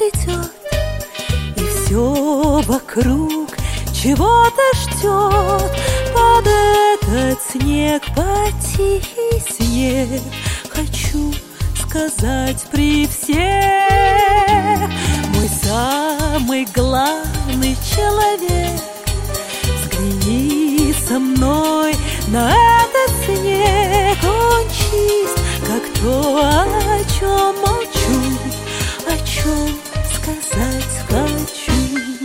идет, и все вокруг чего-то ждет. Под этот снег, под тихий снег хочу сказать при всех: мой самый главный человек, взгляни со мной на этот снег. Он чист, как то, о чем молчу, о чем сказать хочу.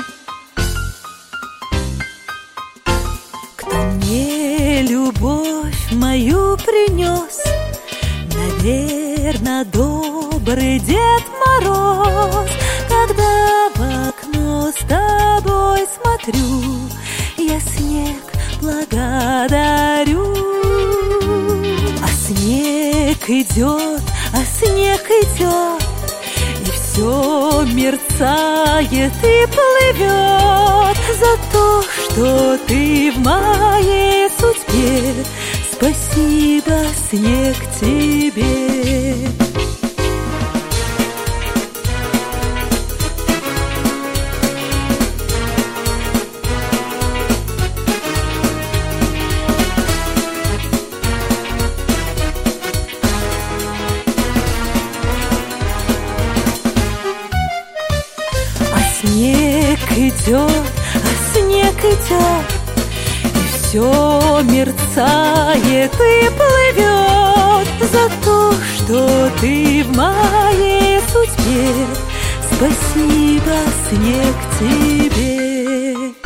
Кто мне любовь мою принес, наверно, добрый Дед Мороз. Когда в окно с тобой смотрю, я снег благодарю. А снег идет, и все мерцает и плывет. За то, что ты в моей судьбе, спасибо, снег, тебе. Снег идет, и все мерцает и плывет. За то, что ты в моей судьбе, спасибо, снег, тебе.